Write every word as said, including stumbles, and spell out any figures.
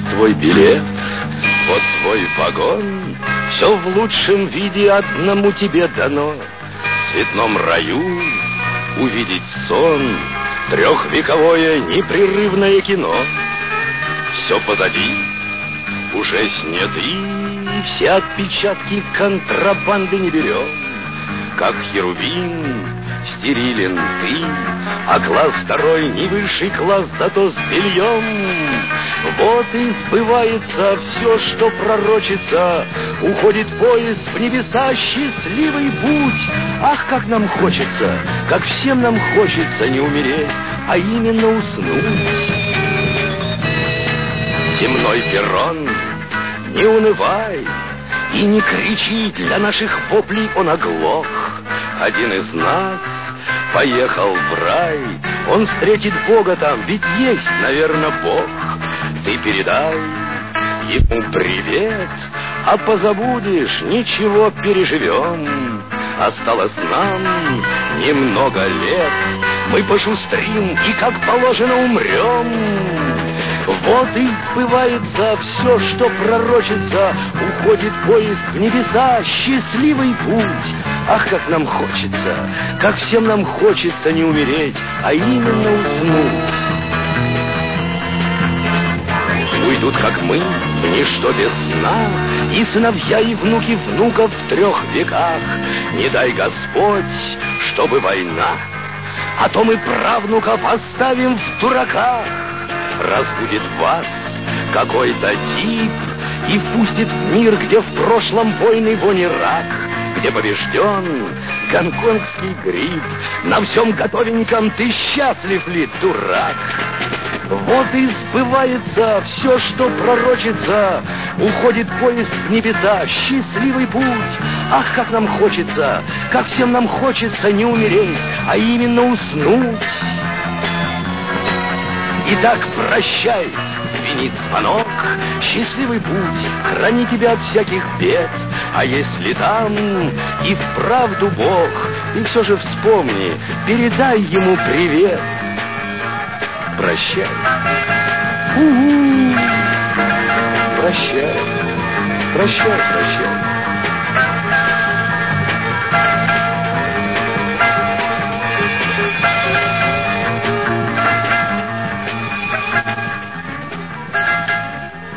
твой билет, вот твой вагон. Все в лучшем виде одному тебе дано. В цветном раю увидеть сон, трехвековое непрерывное кино. Все позади, уже сняты, все отпечатки контрабанды не берем. Как херувим стерилен ты, а класс второй не высший класс, зато с бельем. Вот и сбывается все, что пророчится. Уходит поезд в небеса, счастливый путь. Ах, как нам хочется, как всем нам хочется не умереть, а именно уснуть. Земной перрон, не унывай и не кричи, для наших воплей он оглох. Один из нас поехал в рай, он встретит Бога там, ведь есть, наверное, Бог. Ты передай ему привет, а позабудешь, ничего, переживем. Осталось нам немного лет, мы пошустрим и, как положено, умрем. Вот и сбывается все, что пророчится. Уходит поезд в небеса, счастливый путь. Ах, как нам хочется, как всем нам хочется не умереть, а именно уснуть. Уйдут, как мы, в ничто без сна, и сыновья, и внуки внуков в трех веках. Не дай Господь, чтобы война, а то мы правнуков оставим в дураках. Разбудит вас какой-то тип и впустит в мир, где в прошлом войны вони рак, где побежден гонконгский грипп. На всем готовеньком ты счастлив ли, дурак? Вот и сбывается все, что пророчится. Уходит поезд в небеса, счастливый путь. Ах, как нам хочется, как всем нам хочется не умереть, а именно уснуть. Итак, прощай, звенит звонок, счастливый путь, храни тебя от всяких бед. А если там и вправду Бог, ты все же вспомни, передай ему привет. Прощай. У-у-у. Прощай, прощай, прощай.